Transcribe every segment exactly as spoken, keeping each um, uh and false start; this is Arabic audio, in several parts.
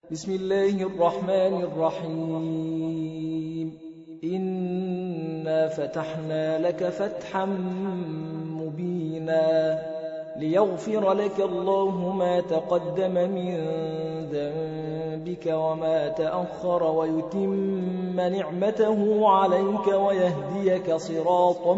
بسم الله الرحمن الرحيم إنا فتحنا لك فتحا مبينا ليغفر لك الله ما تقدم من ذنبك وما تأخر ويتم نعمته عليك ويهديك صراطا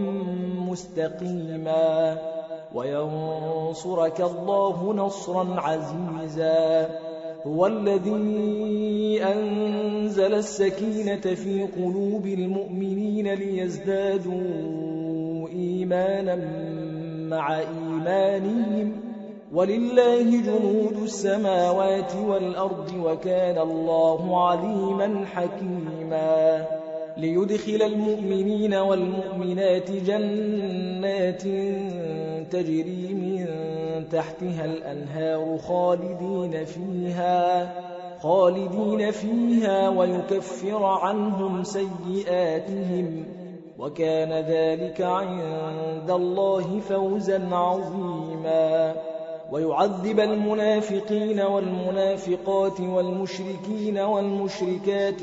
مستقيما وينصرك الله نصرا عزيزا هو الذي أنزل السكينة في قلوب المؤمنين ليزدادوا إيمانا مع إيمانهم ولله جنود السماوات والأرض وكان الله عليما حكيما ليدخل المؤمنين والمؤمنات جنات تجري من تحتها الأنهار خالدين فيها خالدين فيها ويكفر عنهم سيئاتهم وكان ذلك عند الله فوزا عظيما ويعذب المنافقين والمنافقات والمشركين والمشركات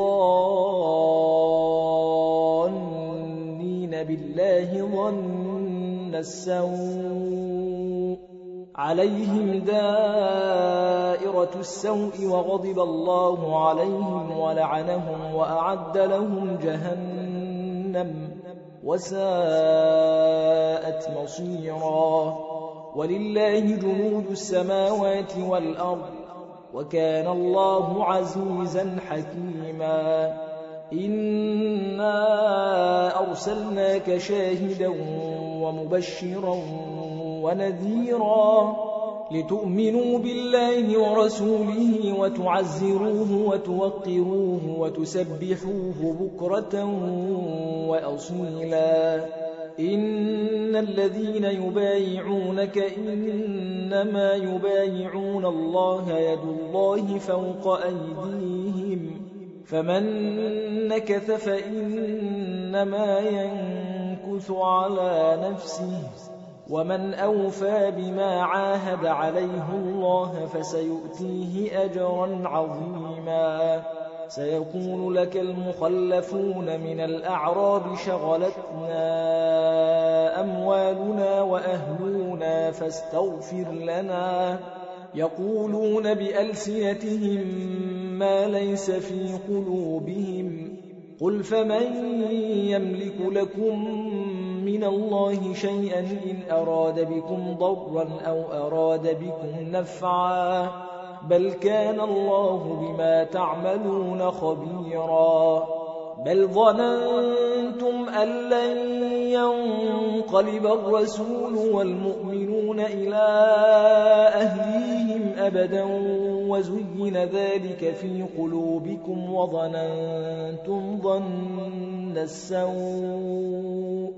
الظانين بالله ظن السوء عليهم دائرة السوء وغضب الله عليهم ولعنهم وأعد لهم جهنم وساءت مصيرا ولله جنود السماوات والأرض وكان الله عزيزا حكيما إنا أرسلناك شاهدا ومبشرا ونذيرا لتؤمنوا بالله ورسوله وتعزروه وتوقروه وتسبحوه بكرة وأصيلا إن الذين يبايعونك إنما يبايعون الله يد الله فوق أيديهم فمن نكث فإنما ينكث على نفسه ومن أوفى بما عاهد عليه الله فسيؤتيه أجرا عظيما سيقول لك المخلفون من الأعراب شغلتنا أموالنا وأهلنا فاستغفر لنا يقولون بألسنتهم ما ليس في قلوبهم قل فمن يملك لكم من الله شيئا إن أراد بكم ضرا أو أراد بكم نفعا بل كان الله بما تعملون خبيرا بل ظننتم أن لن ينقلب الرسول والمؤمنون إلى أهليهم أبدا وزين ذلك في قلوبكم وظننتم ظن السوء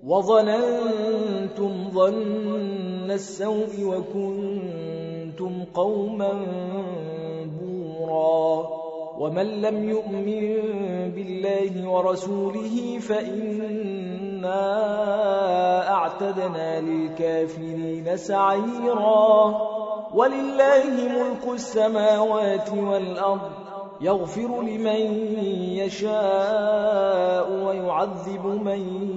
وظننتم ظن السوء وكنتم قوما بورا ومن لم يؤمن بالله ورسوله فإنا أعتدنا للكافرين سعيرا ولله ملك السماوات والأرض يغفر لمن يشاء ويعذب من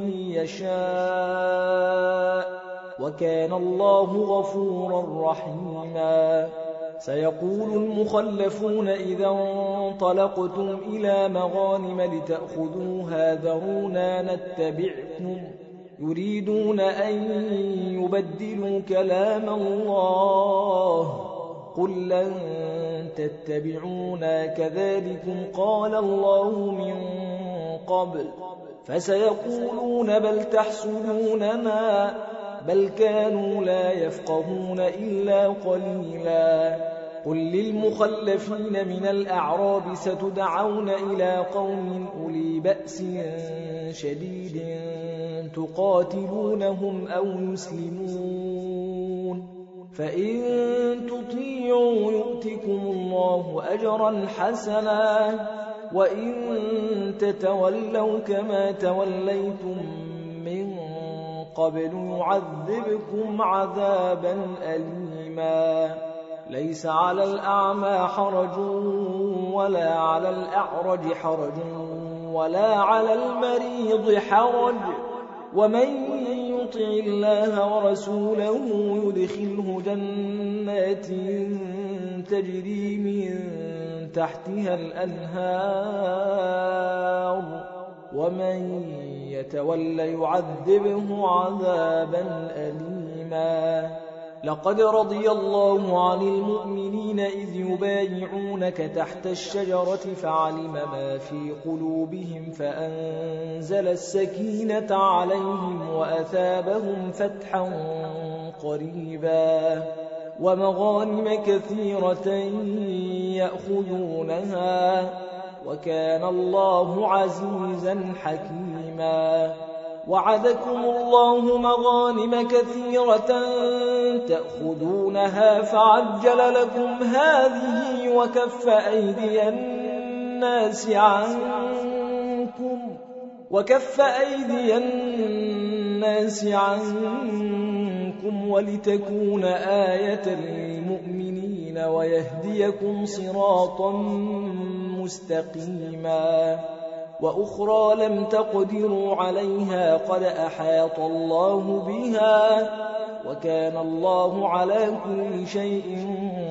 يشاء وكان الله غفورا رحيما سيقول المخلفون إذا انطلقتم إلى مغانم لتأخذوها ذرونا نتبعكم يريدون أن يبدلوا كلام الله قل لن تتبعونا كذلكم قال الله من قبل فسيقولون بل تحسدوننا بل كانوا لا يفقهون إلا قليلا قل للمخلفين من الأعراب ستدعون إلى قوم أولي بأس شديد تقاتلونهم أو يسلمون فإن تطيعوا يؤتكم الله أجرا حسنا وإن تتولوا كما توليتم من قبل يعذبكم عذابا أليما ليس على الأعمى حرج ولا على الأعرج حرج ولا على المريض حرج ومن يطع الله ورسوله يدخله جنات تجري من تحتها الأنهار ومن يتول يعذبه عذابا أليما. لقد رضي الله عن المؤمنين إذ يبايعونك تحت الشجرة فعلم ما في قلوبهم فأنزل السكينة عليهم وأثابهم فتحا قريبا ومغانم كثيرة يأخذونها وكان الله عزيزا حكيما. وعدكم الله مغانم كثيرة تأخذونها فعجل لكم هذه وكف أيدي الناس عنكم وكف أيدي الناس عنكم ولتكون آية للمؤمنين ويهديكم صراطا مستقيما. وأخرى لم تقدروا عليها قد أحاط الله بها وكان الله على كل شيء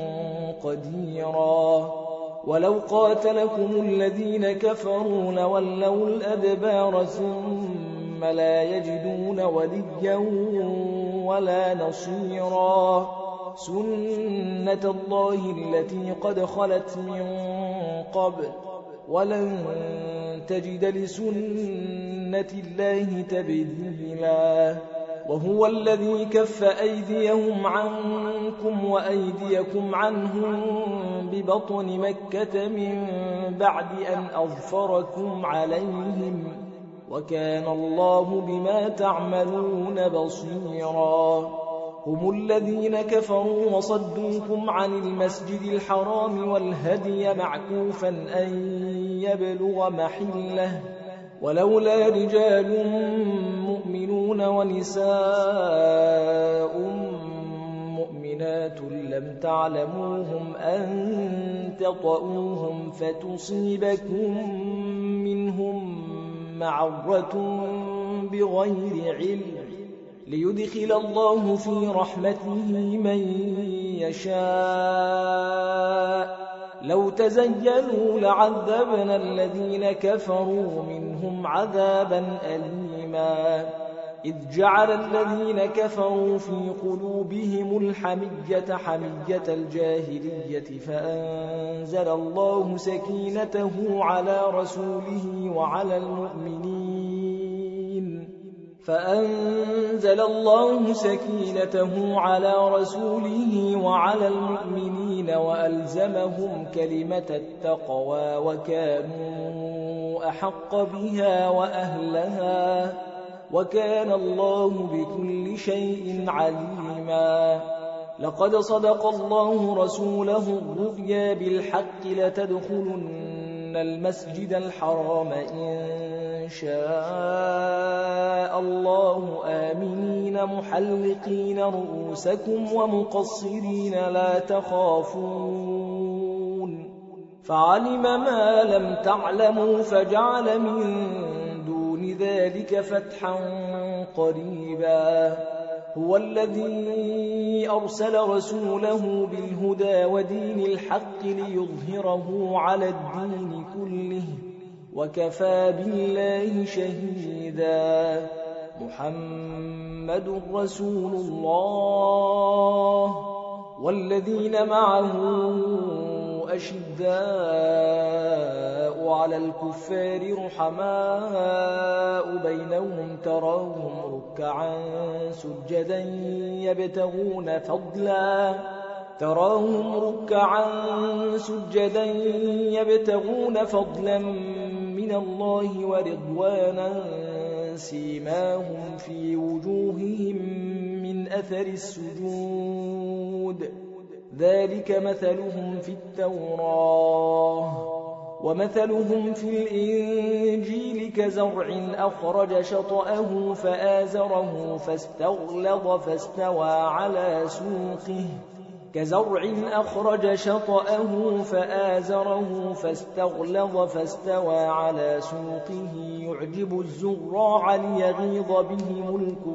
قديرا. ولو قاتلكم الذين كفروا لولوا الأدبار ثم لا يجدون وليا ولا نصيرا. سنة الله التي قد خلت من قبل ولن تجد لسنة الله تبديلا. وهو الذي كف أيديهم عنكم وأيديكم عنهم ببطن مكة من بعد أن أظفركم عليهم وكان الله بما تعملون بصيرا. هم الذين كفروا وصدوكم عن المسجد الحرام والهدي معكوفا أن يبلغ محله ولولا رجال مؤمنون ونساء مؤمنات لم تعلموهم أن تطؤوهم فتصيبكم منهم معرة بغير علم ليدخل الله في رحمته من يشاء. لو تزيلوا لعذبنا الذين كفروا منهم عذابا أليما. إذ جعل الذين كفروا في قلوبهم الحمية حمية الجاهلية فأنزل الله سكينته على رسوله وعلى المؤمنين فأنزل الله سكينته على رسوله وعلى المؤمنين وألزمهم كلمة التقوى وكانوا أحق بها وأهلها وكان الله بكل شيء عليما. لقد صدق الله رسوله الرؤيا بالحق لتدخلن المسجد الحرام إن شاء الله آمنين محلقين رؤوسكم ومقصرين لا تخافون فعلم ما لم تعلموا فجعل من دون ذلك فتحا قريبا. هو الذي أرسل رسوله بالهدى ودين الحق ليظهره على الدين كله وكفى بالله شهيدا. محمد رسول الله والذين معه أشداء على الكفار رحماء بينهم تراهم ركعا سجدا يبتغون فضلا تراهم ركعا سجدا يبتغون فضلا من الله ورضوانا سيماهم في وجوههم من أثر السجود ذلك مثلهم في التوراة ومثلهم في الإنجيل كزرع أخرج شطأه فآزره فاستغلظ فاستوى على سوقه كزرع أخرج شطأه فآزره فاستغلظ فاستوى على سوقه يعجب الزراع ليغيظ بهم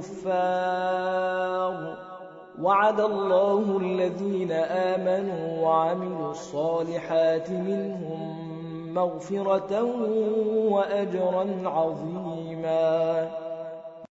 الكفار وعد الله الذين آمنوا وعملوا الصالحات منهم مغفرة وأجرا عظيما